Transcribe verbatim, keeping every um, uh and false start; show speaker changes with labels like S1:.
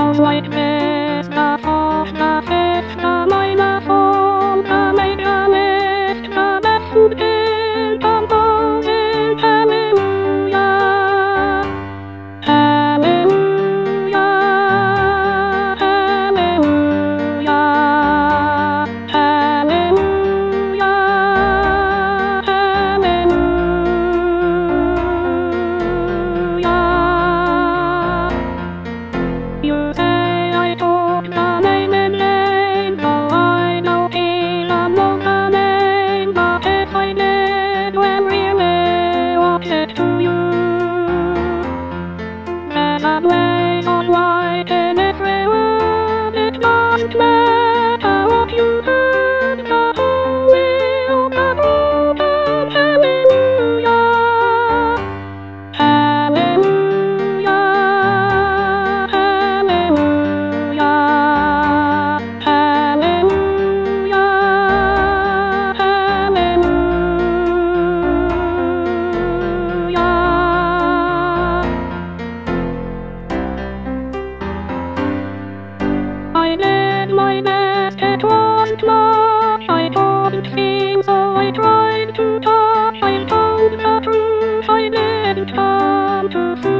S1: goes like this. The fourth, the fifth, the minor fall, the major lift, the left in composing. Hallelujah, hallelujah, hallelujah, hallelujah, hallelujah. You say I took the name in vain, though I know Elam know the name. But if I did, when really was it to you? There's a place on white in Israel, it doesn't matter what you heard, the whole will come open. Hallelujah, hallelujah, hallelujah, hallelujah, hallelujah. I did my best, it wasn't much. I couldn't sing, so I tried to touch. I told the truth, I didn't come to